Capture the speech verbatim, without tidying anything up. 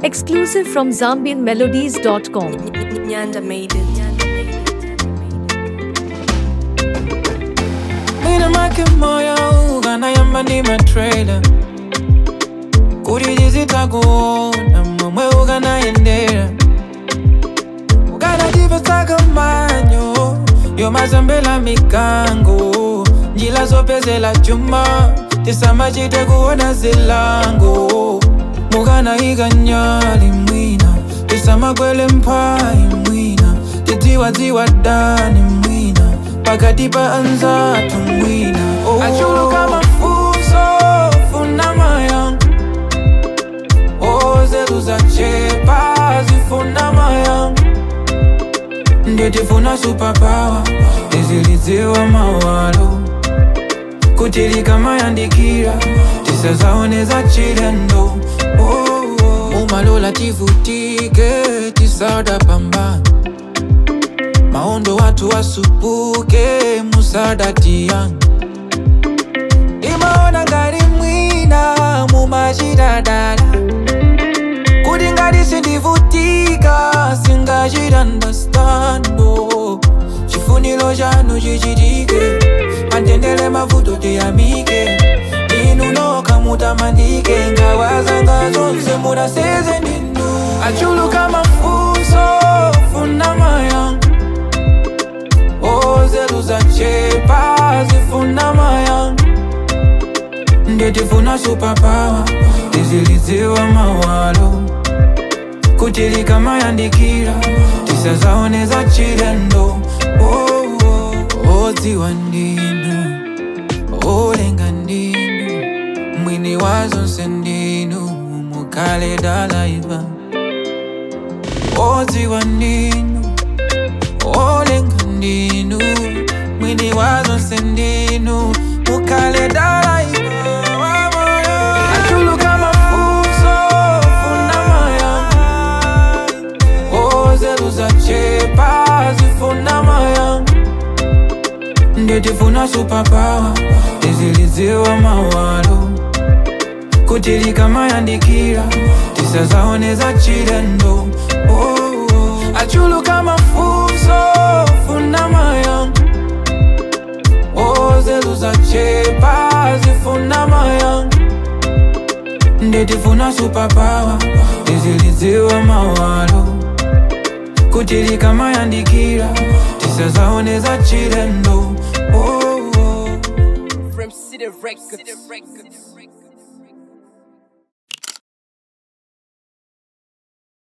Exclusive from zambian melodies dot com. Nyanda made it. Mina make moyo ugana yamba ni matrailer Kurijizita kuona mamwe ugana yendera Ugana jivesaka manyo Yo mazambela mikango Njila zopezela chuma Tisama jite kuona zilango Mugana higa nyali mwina Tisama kwele mpai mwina Titiwa ziwa dani mwina Pakati pa anzatu mwina oh. Achulu kama fuso funa mayang Oh zetu za chepa zifuna mayang Ndeti funa superpower Tiziliziwa mawalo Kutilika mayandikira Tisa zaone za chilendo oh, oh. Umalola tivutike Tisada pambana Maondo watu wasupuke musada tiyangu Imaona gari mwina mumajidadala Kudi ngari sindivutika singajida ndastando Chifunilo janu jijidike Mantendele mavuto tiyamike Inuno kamuta mandike Ngawaza ngazonze mura seze ninu Achulu kama fuso funa mayangu Zetu za chepa zifuna mayang Ndeti funa superpower Tiziliziwa mawalo Kutilika mayandikira Tisa zaone za chilendo oh, oh. Oziwa ndinu Olenga ndinu Mwini wazo sendinu Mukale dalaiva Oziwa ndinu Olenga ndinu Mwini wazo sendinu Mukale dalaiva Achulu kama fuso funa maya Ozetu za chepa zifuna maya Ndeti funa superpower Tiziliziwa mawalo Kutilika mayandikira Tisa zaone za chilendo oh, oh. Achulu kama fuso funa maya Zetu za chepa zifuna mayang Ndeti funa superpower Tiziliziwa mawalo Kutilika mayandikira Tisa zaone za chilendo oh, oh. From City Records.